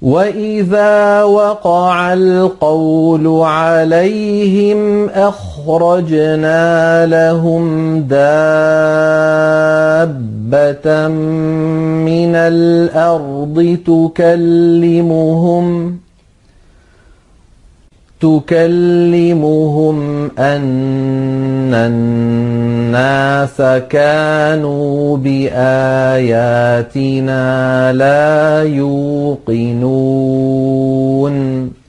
وَإِذَا وَقَعَ الْقَوْلُ عَلَيْهِمْ أَخْرَجْنَا لَهُمْ دَابَّةً مِّنَ الْأَرْضِ تُكَلِّمُهُمْ أَنَّ النَّاسَ كَانُوا بِآيَاتِنَا لَا يُوقِنُونَ